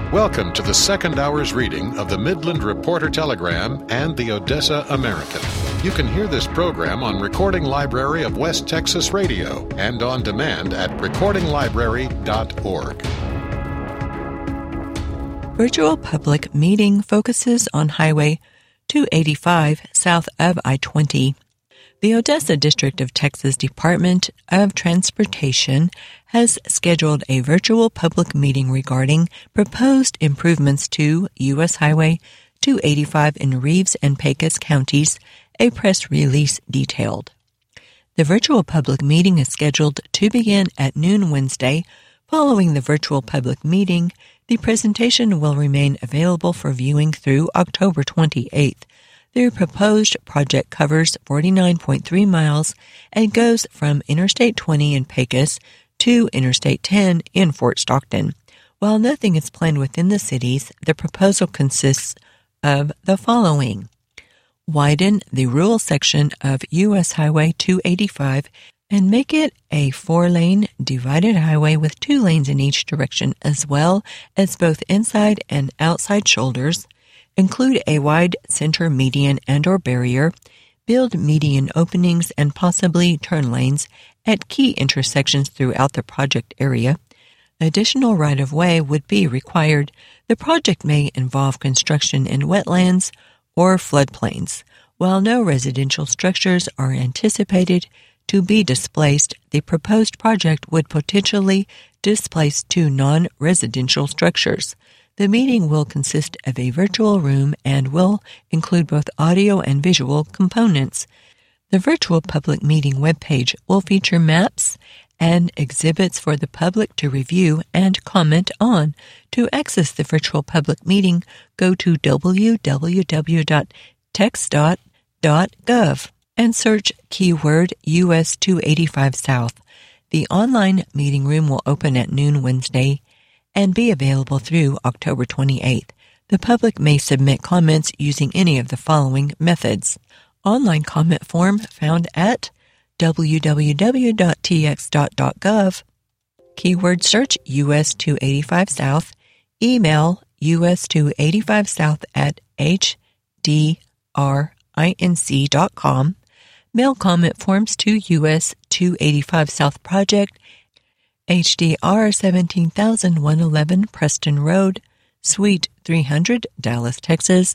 Welcome to the second hour's reading of the Midland Reporter Telegram and the Odessa American. You can hear this program on Recording Library of West Texas Radio and on demand at recordinglibrary.org. Virtual public meeting focuses on Highway 285 south of I-20. The Odessa District of Texas Department of Transportation has scheduled a virtual public meeting regarding proposed improvements to U.S. Highway 285 in Reeves and Pecos counties, a press release detailed. The virtual public meeting is scheduled to begin at noon Wednesday. Following the virtual public meeting, the presentation will remain available for viewing through October 28th. The proposed project covers 49.3 miles and goes from Interstate 20 in Pecos to Interstate 10 in Fort Stockton. While nothing is planned within the cities, the proposal consists of the following. Widen the rural section of U.S. Highway 285 and make it a 4-lane divided highway with 2 lanes in each direction, as well as both inside and outside shoulders. Include a wide center median and/or barrier, build median openings and possibly turn lanes at key intersections throughout the project area. Additional right-of-way would be required. The project may involve construction in wetlands or floodplains. While no residential structures are anticipated to be displaced, the proposed project would potentially displace 2 non-residential structures. The meeting will consist of a virtual room and will include both audio and visual components. The virtual public meeting webpage will feature maps and exhibits for the public to review and comment on. To access the virtual public meeting, go to www.texdot.gov and search keyword US 285 South. The online meeting room will open at noon Wednesday and be available through October 28th. The public may submit comments using any of the following methods. Online comment form found at www.txdot.gov. Keyword search US 285 South. Email US 285 South at hdrinc.com. Mail comment forms to US 285 South Project, HDR 17111 Preston Road, Suite 300, Dallas, Texas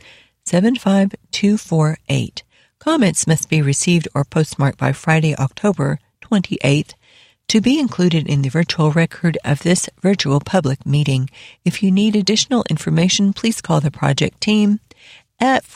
75248. Comments must be received or postmarked by Friday, October 28th to be included in the virtual record of this virtual public meeting. If you need additional information, please call the project team at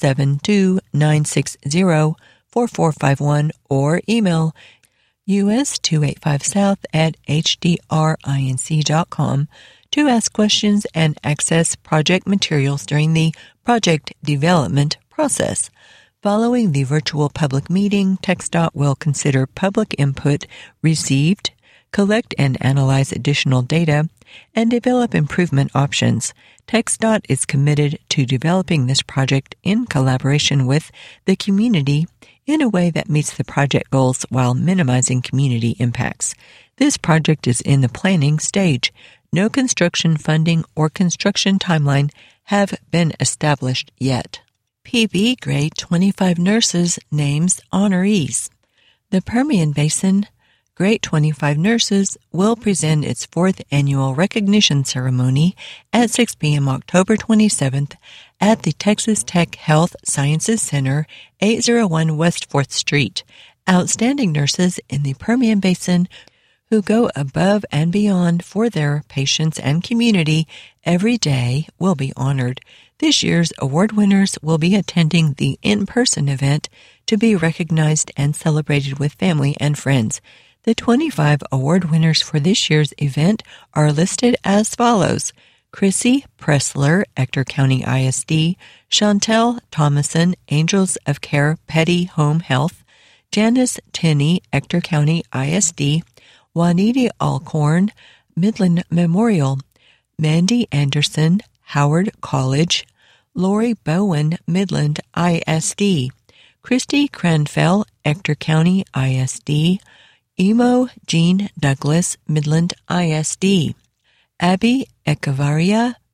472-960-4451 or email US285South at hdrinc.com to ask questions and access project materials during the project development process. Following the virtual public meeting, TxDOT will consider public input received, collect and analyze additional data, and develop improvement options. TxDOT is committed to developing this project in collaboration with the community in a way that meets the project goals while minimizing community impacts. This project is in the planning stage. No construction funding or construction timeline have been established yet. PB Grade 25 Nurses names honorees. The Permian Basin Grade 25 Nurses will present its 4th annual recognition ceremony at 6 p.m. October 27th at the Texas Tech Health Sciences Center, 801 West 4th Street. Outstanding nurses in the Permian Basin who go above and beyond for their patients and community every day will be honored. This year's award winners will be attending the in-person event to be recognized and celebrated with family and friends. The 25 award winners for this year's event are listed as follows: Chrissy Pressler, Ector County ISD; Chantel Thomason, Angels of Care Petty Home Health; Janice Tenney, Ector County ISD; Juanita Alcorn, Midland Memorial; Mandy Anderson, Howard College; Lori Bowen, Midland ISD; Christy Cranfell, Ector County ISD; Emo Jean Douglas, Midland ISD; Abby Echevarria,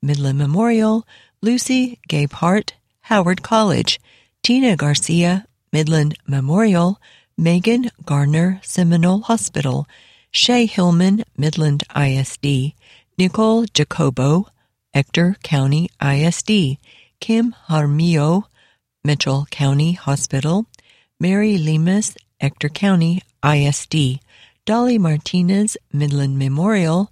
Midland Memorial, Lucy Gapehart, Howard College, Tina Garcia, Midland Memorial, Megan Garner, Seminole Hospital, Shay Hillman, Midland ISD, Nicole Jacobo, Ector County ISD, Kim Jaramillo, Mitchell County Hospital, Mary Lemus, Ector County ISD, Dolly Martinez, Midland Memorial,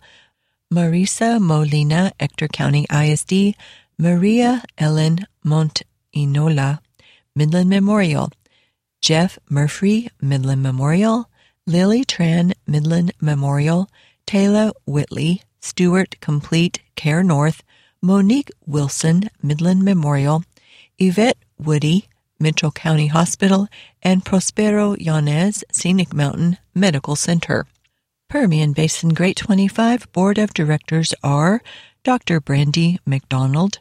Marisa Molina, Ector County ISD, Maria Ellen Montinola, Midland Memorial, Jeff Murphy, Midland Memorial, Lily Tran, Midland Memorial, Taylor Whitley, Stewart Complete Care North, Monique Wilson, Midland Memorial, Yvette Woody, Mitchell County Hospital, and Prospero Yanez, Scenic Mountain Medical Center. Permian Basin Great 25 Board of Directors are Dr. Brandy McDonald,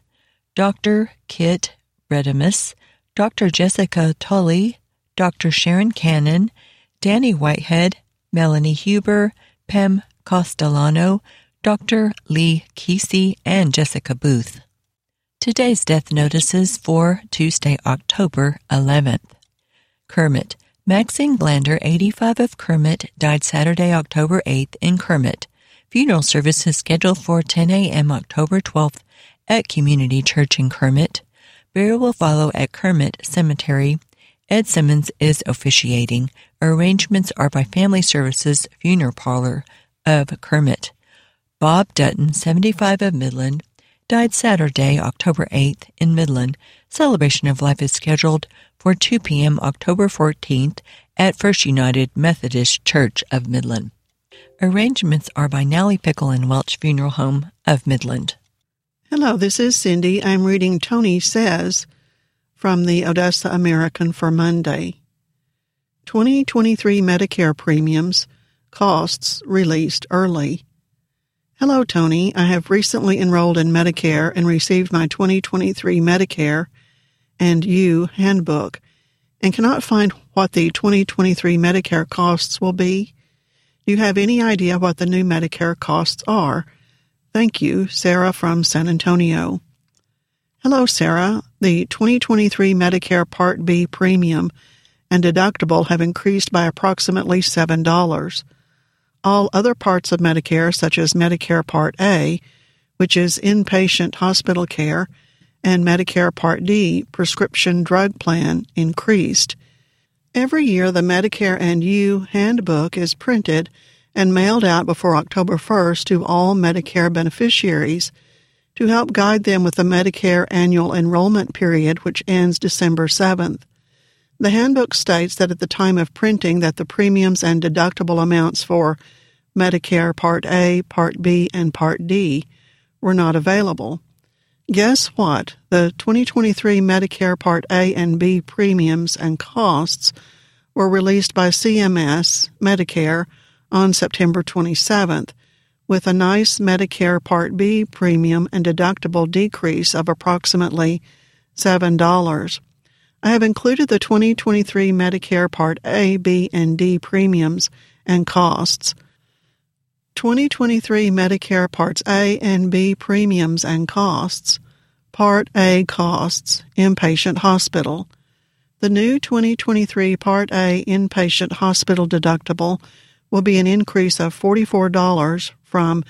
Dr. Kit Redimus, Dr. Jessica Tully, Dr. Sharon Cannon, Danny Whitehead, Melanie Huber, Pam Castellano, Dr. Lee Kesey, and Jessica Booth. Today's death notices for Tuesday, October 11th. Kermit. Maxine Blander, 85 of Kermit, died Saturday, October 8th in Kermit. Funeral service is scheduled for 10 a.m. October 12th at Community Church in Kermit. Burial will follow at Kermit Cemetery. Ed Simmons is officiating. Arrangements are by Family Services Funeral Parlor of Kermit. Bob Dutton, 75 of Midland, died Saturday, October 8th in Midland. Celebration of Life is scheduled for 2 p.m. October 14th at First United Methodist Church of Midland. Arrangements are by Nally Pickle and Welch Funeral Home of Midland. Hello, this is Cindy. I'm reading Tony Says from the Odessa American for Monday. 2023 Medicare premiums, costs released early. Hello, Tony. I have recently enrolled in Medicare and received my 2023 Medicare and You handbook and cannot find what the 2023 Medicare costs will be. Do you have any idea what the new Medicare costs are? Thank you, Sarah from San Antonio. Hello, Sarah. The 2023 Medicare Part B premium and deductible have increased by approximately $7. All other parts of Medicare, such as Medicare Part A, which is inpatient hospital care, and Medicare Part D, prescription drug plan, increased. Every year, the Medicare and You handbook is printed and mailed out before October 1st to all Medicare beneficiaries to help guide them with the Medicare annual enrollment period, which ends December 7th. The handbook states that at the time of printing that the premiums and deductible amounts for Medicare Part A, Part B, and Part D were not available. Guess what? The 2023 Medicare Part A and B premiums and costs were released by CMS Medicare on September 27th, with a nice Medicare Part B premium and deductible decrease of approximately $7. I have included the 2023 Medicare Part A, B, and D premiums and costs. 2023 Medicare Parts A and B premiums and costs. Part A costs, inpatient hospital. The new 2023 Part A inpatient hospital deductible will be an increase of $44 from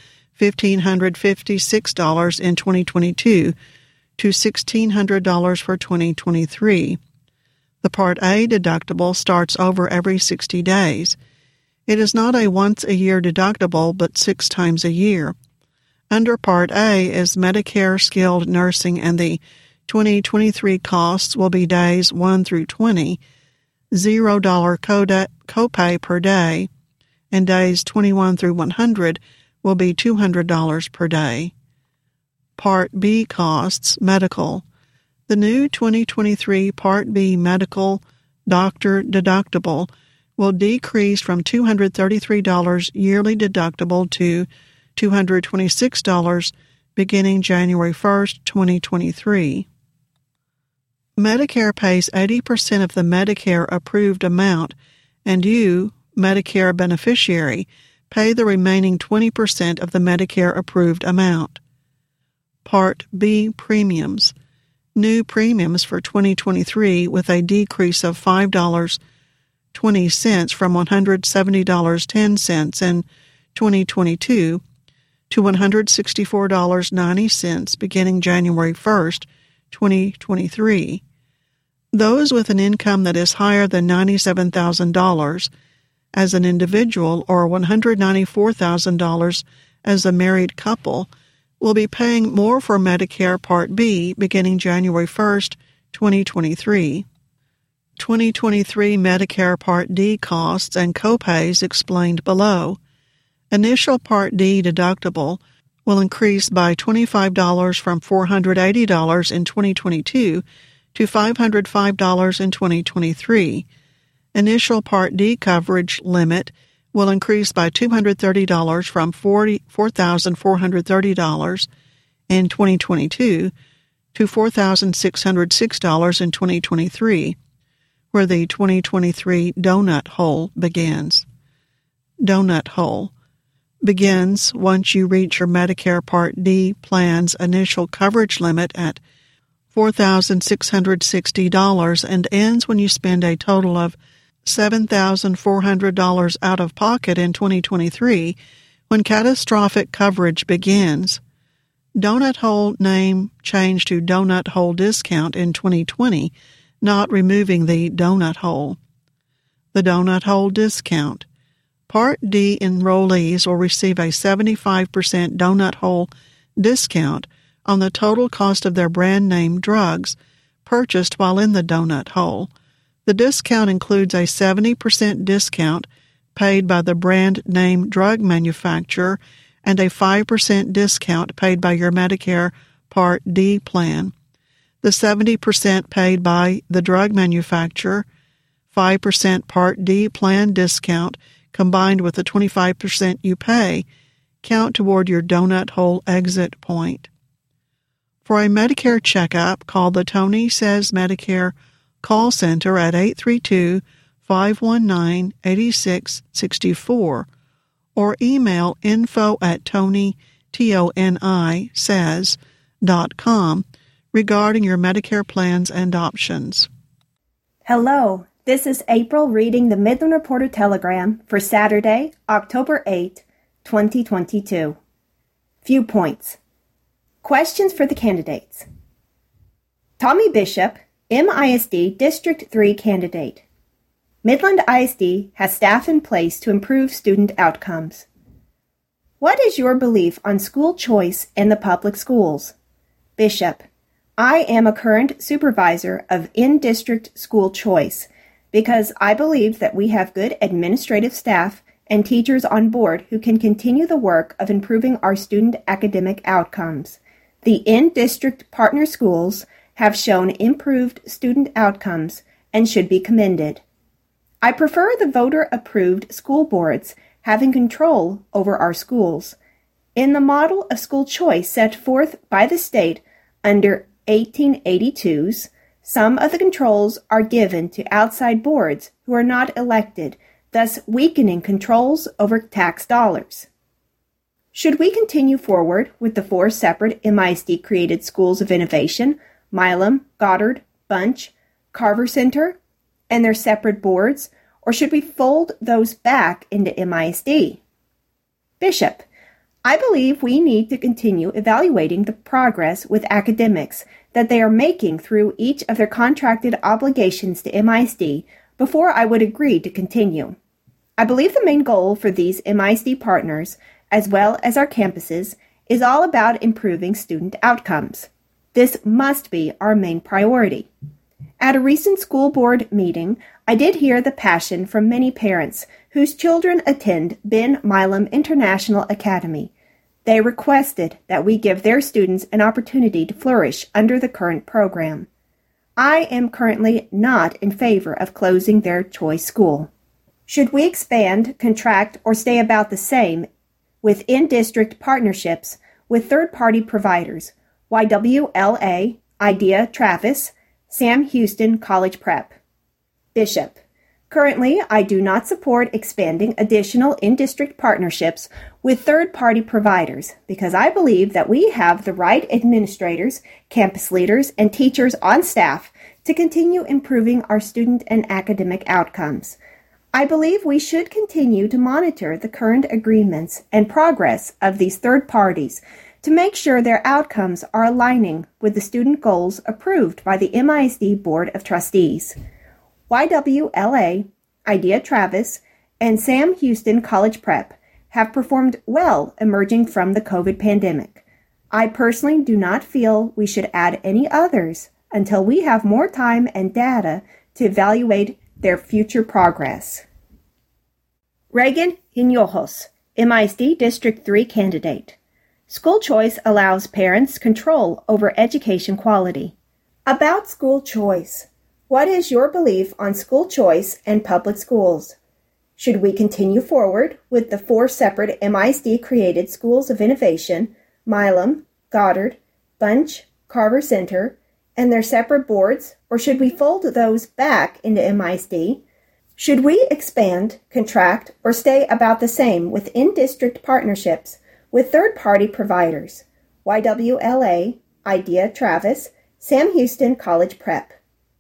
$1,556 in 2022 to $1,600 for 2023. The Part A deductible starts over every 60 days. It is not a once-a-year deductible, but 6 times a year. Under Part A is Medicare skilled nursing, and the 2023 costs will be days 1 through 20, $0 copay per day, and days 21 through 100 will be $200 per day. Part B costs, medical. The new 2023 Part B medical doctor deductible will decrease from $233 yearly deductible to $226 beginning January 1st, 2023. Medicare pays 80% of the Medicare approved amount, and you, Medicare beneficiary, pay the remaining 20% of the Medicare approved amount. Part B premiums. New premiums for 2023 with a decrease of $5.20 from $170.10 in 2022 to $164.90 beginning January 1st, 2023. Those with an income that is higher than $97,000 as an individual or $194,000 as a married couple will be paying more for Medicare Part B beginning January 1st, 2023. 2023 Medicare Part D costs and copays explained below. Initial Part D deductible will increase by $25 from $480 in 2022 to $505 in 2023. Initial Part D coverage limit will increase by $230 from $4,430 in 2022 to $4,606 in 2023, where the 2023 donut hole begins. Donut hole begins once you reach your Medicare Part D plan's initial coverage limit at $4,660 and ends when you spend a total of $7,400 out of pocket in 2023 when catastrophic coverage begins. Donut hole name changed to donut hole discount in 2020, not removing the donut hole. The donut hole discount. Part D enrollees will receive a 75% donut hole discount on the total cost of their brand name drugs purchased while in the donut hole. The discount includes a 70% discount paid by the brand name drug manufacturer and a 5% discount paid by your Medicare Part D plan. The 70% paid by the drug manufacturer, 5% Part D plan discount combined with the 25% you pay count toward your donut hole exit point. For a Medicare checkup, call the Tony Says Medicare call center at 832-519-8664 or email info@tonysays.com regarding your Medicare plans and options. Hello, this is April reading the Midland Reporter Telegram for Saturday, October 8, 2022. Viewpoints. Questions for the candidates. Tommy Bishop, MISD District 3 candidate. Midland ISD has staff in place to improve student outcomes. What is your belief on school choice in the public schools? Bishop, I am a current supervisor of in-district school choice because I believe that we have good administrative staff and teachers on board who can continue the work of improving our student academic outcomes. The in-district partner schools have shown improved student outcomes and should be commended. I prefer the voter-approved school boards having control over our schools. In the model of school choice set forth by the state under 1882's, some of the controls are given to outside boards who are not elected, thus weakening controls over tax dollars. Should we continue forward with the 4 separate MISD-created schools of innovation, Milam, Goddard, Bunch, Carver Center, and their separate boards, or should we fold those back into MISD? Bishop, I believe we need to continue evaluating the progress with academics that they are making through each of their contracted obligations to MISD before I would agree to continue. I believe the main goal for these MISD partners, as well as our campuses, is all about improving student outcomes. This must be our main priority. At a recent school board meeting, I did hear the passion from many parents whose children attend Ben Milam International Academy. They requested that we give their students an opportunity to flourish under the current program. I am currently not in favor of closing their choice school. Should we expand, contract, or stay about the same with in-district partnerships with third-party providers, YWLA, IDEA Travis, Sam Houston College Prep? Bishop, Currently, I do not support expanding additional in-district partnerships with third-party providers because I believe that we have the right administrators, campus leaders, and teachers on staff to continue improving our student and academic outcomes. I believe we should continue to monitor the current agreements and progress of these third parties to make sure their outcomes are aligning with the student goals approved by the MISD Board of Trustees. YWLA, Idea Travis, and Sam Houston College Prep have performed well emerging from the COVID pandemic. I personally do not feel we should add any others until we have more time and data to evaluate their future progress. Reagan Hinojos, MISD District 3 candidate. School choice allows parents control over education quality. About school choice. What is your belief on school choice and public schools? Should we continue forward with the 4 separate MISD-created schools of innovation, Milam, Goddard, Bunch, Carver Center, and their separate boards, or should we fold those back into MISD? Should we expand, contract, or stay about the same with in-district partnerships with third-party providers, YWLA, Idea Travis, Sam Houston College Prep?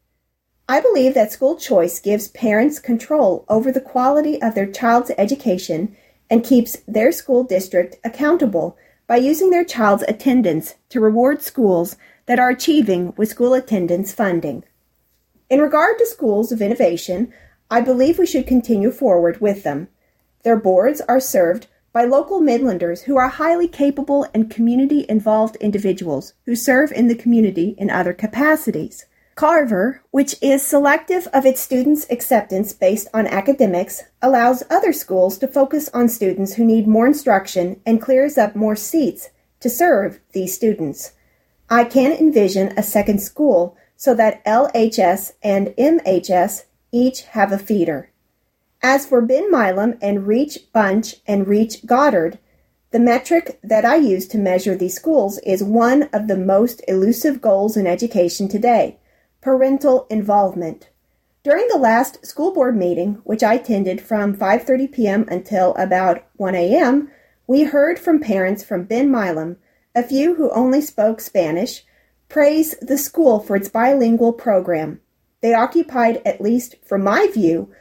I believe that school choice gives parents control over the quality of their child's education and keeps their school district accountable by using their child's attendance to reward schools that are achieving with school attendance funding. In regard to schools of innovation, I believe we should continue forward with them. Their boards are served by local Midlanders who are highly capable and community-involved individuals who serve in the community in other capacities. Carver, which is selective of its students' acceptance based on academics, allows other schools to focus on students who need more instruction and clears up more seats to serve these students. I can envision a second school so that LHS and MHS each have a feeder. As for Ben Milam and Reach Bunch and Reach Goddard, the metric that I use to measure these schools is one of the most elusive goals in education today: parental involvement. During the last school board meeting, which I attended from 5:30 p.m. until about 1 a.m., we heard from parents from Ben Milam, a few who only spoke Spanish, praise the school for its bilingual program. They occupied, at least from my view,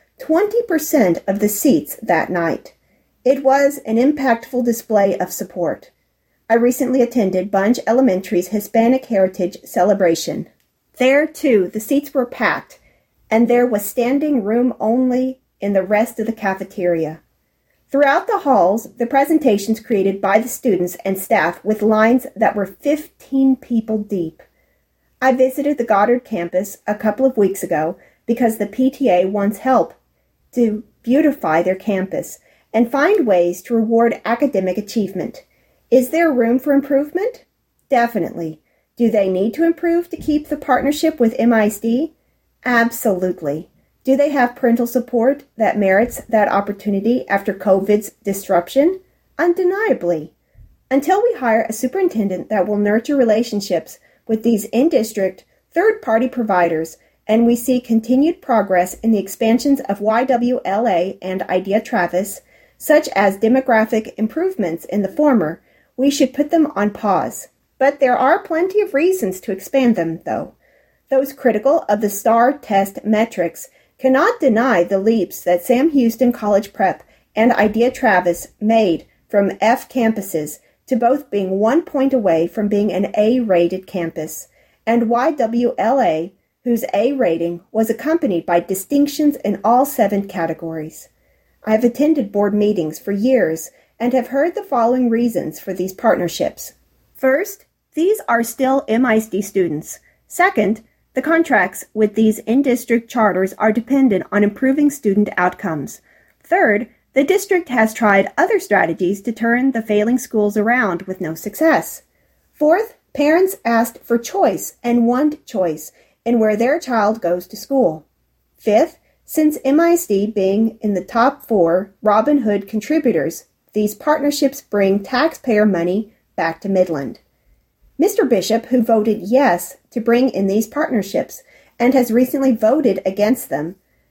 20% of the seats that night. It was an impactful display of support. I recently attended Bunch Elementary's Hispanic Heritage Celebration. There, too, the seats were packed, and there was standing room only in the rest of the cafeteria. Throughout the halls, the presentations created by the students and staff with lines that were 15 people deep. I visited the Goddard campus a couple of weeks ago because the PTA wants help to beautify their campus and find ways to reward academic achievement. Is there room for improvement? Definitely. Do they need to improve to keep the partnership with MISD? Absolutely. Do they have parental support that merits that opportunity after COVID's disruption? Undeniably. Until we hire a superintendent that will nurture relationships with these in-district, third-party providers, and we see continued progress in the expansions of YWLA and Idea Travis, such as demographic improvements in the former, we should put them on pause. But there are plenty of reasons to expand them, though. Those critical of the STAR test metrics cannot deny the leaps that Sam Houston College Prep and Idea Travis made from F campuses to both being 1 point away from being an A-rated campus, and YWLA, whose A rating was accompanied by distinctions in all 7 categories. I have attended board meetings for years and have heard the following reasons for these partnerships. First, these are still MISD students. Second, the contracts with these in-district charters are dependent on improving student outcomes. Third, the district has tried other strategies to turn the failing schools around with no success. Fourth, parents asked for choice and want choice in where their child goes to school. Fifth, since MISD being in the top 4 Robin Hood contributors, these partnerships bring taxpayer money back to Midland. Mr. Bishop, who voted yes to bring in these partnerships and has recently voted against them,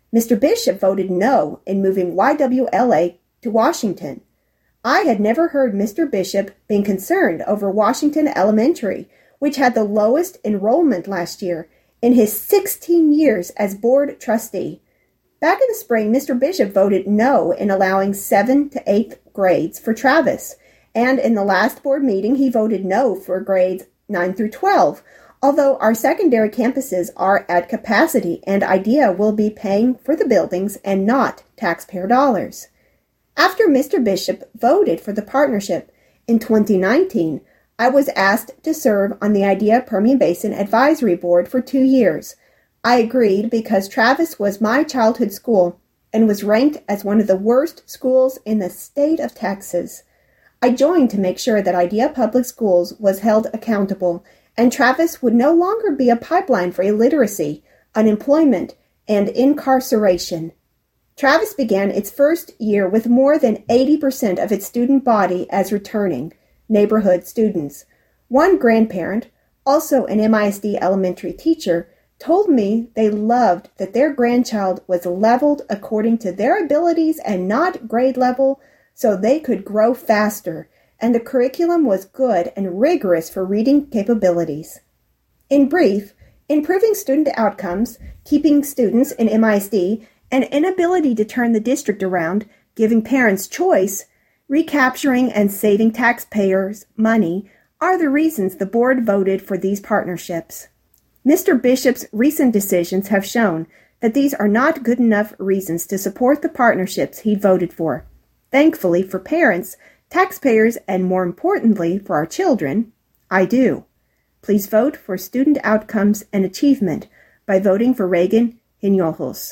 Mr. Bishop voted no in moving YWLA to Washington. I had never heard Mr. Bishop being concerned over Washington Elementary, which had the lowest enrollment last year in his 16 years as board trustee. Back in the spring, Mr. Bishop voted no in allowing 7th to 8th grades for Travis, and in the last board meeting, he voted no for grades 9 through 12, although our secondary campuses are at capacity and IDEA will be paying for the buildings and not taxpayer dollars. After Mr. Bishop voted for the partnership in 2019, I was asked to serve on the IDEA Permian Basin Advisory Board for 2 years. I agreed because Travis was my childhood school and was ranked as one of the worst schools in the state of Texas. I joined to make sure that IDEA Public Schools was held accountable and Travis would no longer be a pipeline for illiteracy, unemployment, and incarceration. Travis began its first year with more than 80% of its student body as returning neighborhood students. One grandparent, also an MISD elementary teacher, told me they loved that their grandchild was leveled according to their abilities and not grade level so they could grow faster, and the curriculum was good and rigorous for reading capabilities. In brief, improving student outcomes, keeping students in MISD, and inability to turn the district around, giving parents choice, recapturing and saving taxpayers' money are the reasons the board voted for these partnerships. Mr. Bishop's recent decisions have shown that these are not good enough reasons to support the partnerships he voted for. Thankfully for parents, taxpayers, and more importantly for our children, I do. Please vote for student outcomes and achievement by voting for Reagan Hinojos.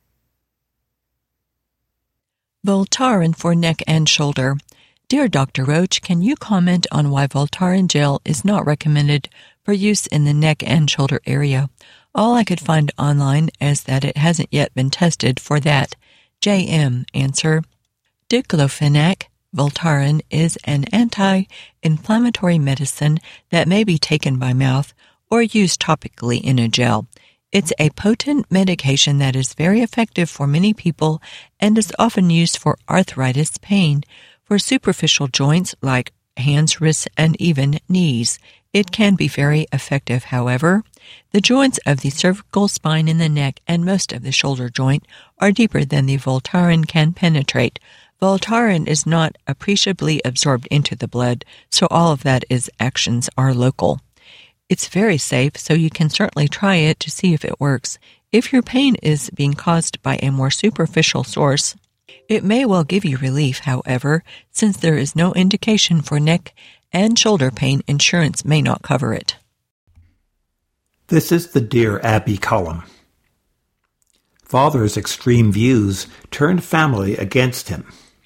Voltaren for neck and shoulder. Dear Dr. Roach, can you comment on why Voltaren gel is not recommended for use in the neck and shoulder area? All I could find online is that it hasn't yet been tested for that. JM. Answer. Diclofenac, Voltaren, is an anti-inflammatory medicine that may be taken by mouth or used topically in a gel. It's a potent medication that is very effective for many people and is often used for arthritis pain, for superficial joints like hands, wrists, and even knees. It can be very effective, however. The joints of the cervical spine in the neck and most of the shoulder joint are deeper than the Voltaren can penetrate. Voltaren is not appreciably absorbed into the blood, so all of that is actions are local. It's very safe, so you can certainly try it to see if it works. If your pain is being caused by a more superficial source, it may well give you relief, however, since there is no indication for neck and shoulder pain, insurance may not cover it. This is the Dear Abby column. Father's extreme views turned family against him.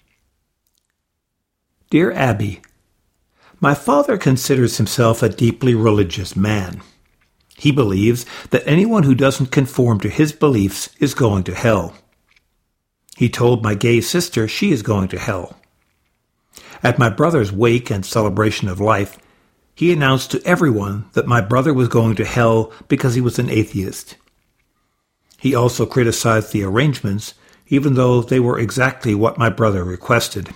Dear Abby, my father considers himself a deeply religious man. He believes that anyone who doesn't conform to his beliefs is going to hell. He told my gay sister she is going to hell. At my brother's wake and celebration of life, he announced to everyone that my brother was going to hell because he was an atheist. He also criticized the arrangements, even though they were exactly what my brother requested.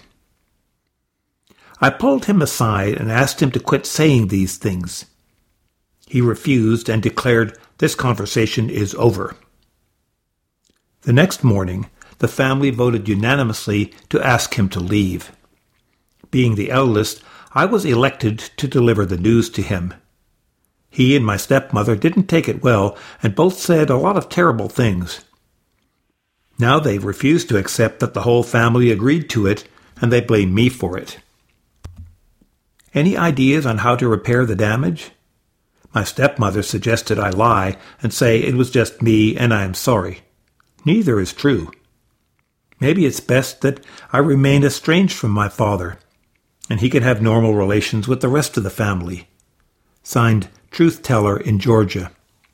I pulled him aside and asked him to quit saying these things. He refused and declared this conversation is over. The next morning, the family voted unanimously to ask him to leave. Being the eldest, I was elected to deliver the news to him. He and my stepmother didn't take it well and both said a lot of terrible things. Now they've refused to accept that the whole family agreed to it, and they blame me for it. Any ideas on how to repair the damage? My stepmother suggested I lie and say it was just me and I am sorry. Neither is true. Maybe it's best that I remain estranged from my father, and he can have normal relations with the rest of the family. Signed, Truth Teller in Georgia.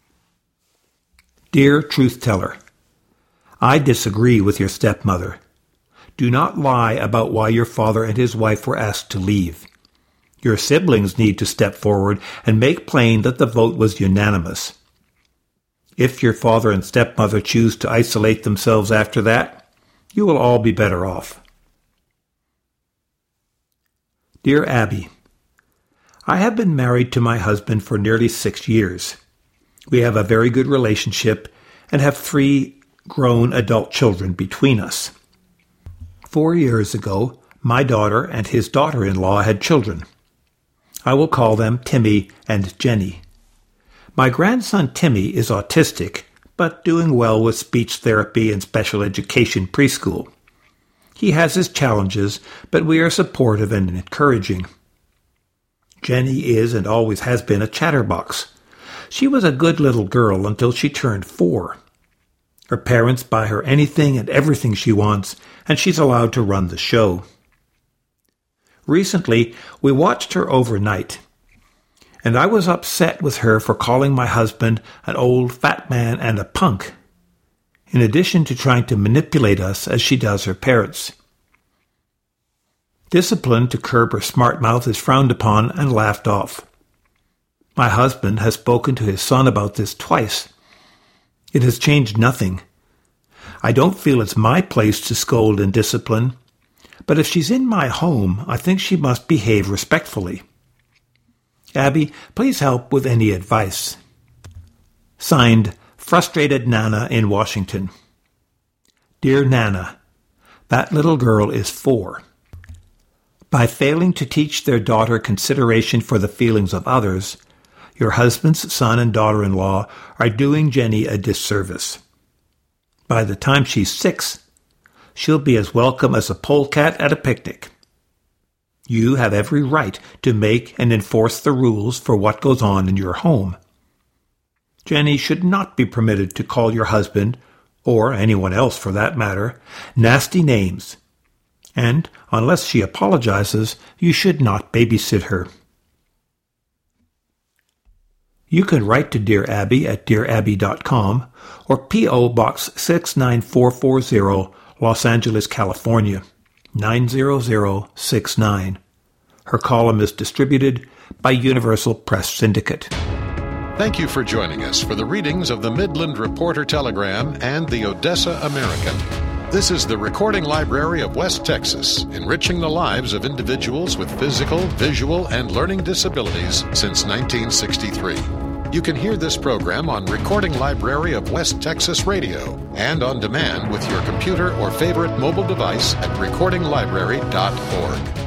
Dear Truth Teller, I disagree with your stepmother. Do not lie about why your father and his wife were asked to leave. Your siblings need to step forward and make plain that the vote was unanimous. If your father and stepmother choose to isolate themselves after that, you will all be better off. Dear Abby, I have been married to my husband for nearly 6 years. We have a very good relationship and have 3 grown adult children between us. 4 years ago, my daughter and his daughter-in-law had children. I will call them Timmy and Jenny. My grandson Timmy is autistic, but doing well with speech therapy and special education preschool. He has his challenges, but we are supportive and encouraging. Jenny is and always has been a chatterbox. She was a good little girl until she turned 4. Her parents buy her anything and everything she wants, and she's allowed to run the show. Recently, we watched her overnight, and I was upset with her for calling my husband an old fat man and a punk, in addition to trying to manipulate us as she does her parents. Discipline to curb her smart mouth is frowned upon and laughed off. My husband has spoken to his son about this twice. It has changed nothing. I don't feel it's my place to scold and discipline, but if she's in my home, I think she must behave respectfully. Abby, please help with any advice. Signed, Frustrated Nana in Washington. Dear Nana, that little girl is 4. By failing to teach their daughter consideration for the feelings of others, your husband's son and daughter-in-law are doing Jenny a disservice. By the time she's 6, she'll be as welcome as a polecat at a picnic. You have every right to make and enforce the rules for what goes on in your home. Jenny should not be permitted to call your husband, or anyone else for that matter, nasty names. And, unless she apologizes, you should not babysit her. You can write to Dear Abby at dearabby.com or P.O. Box 69440, Los Angeles, California, 90069. Her column is distributed by Universal Press Syndicate. Thank you for joining us for the readings of the Midland Reporter Telegram and the Odessa American. This is the Recording Library of West Texas, enriching the lives of individuals with physical, visual, and learning disabilities since 1963. You can hear this program on Recording Library of West Texas Radio and on demand with your computer or favorite mobile device at recordinglibrary.org.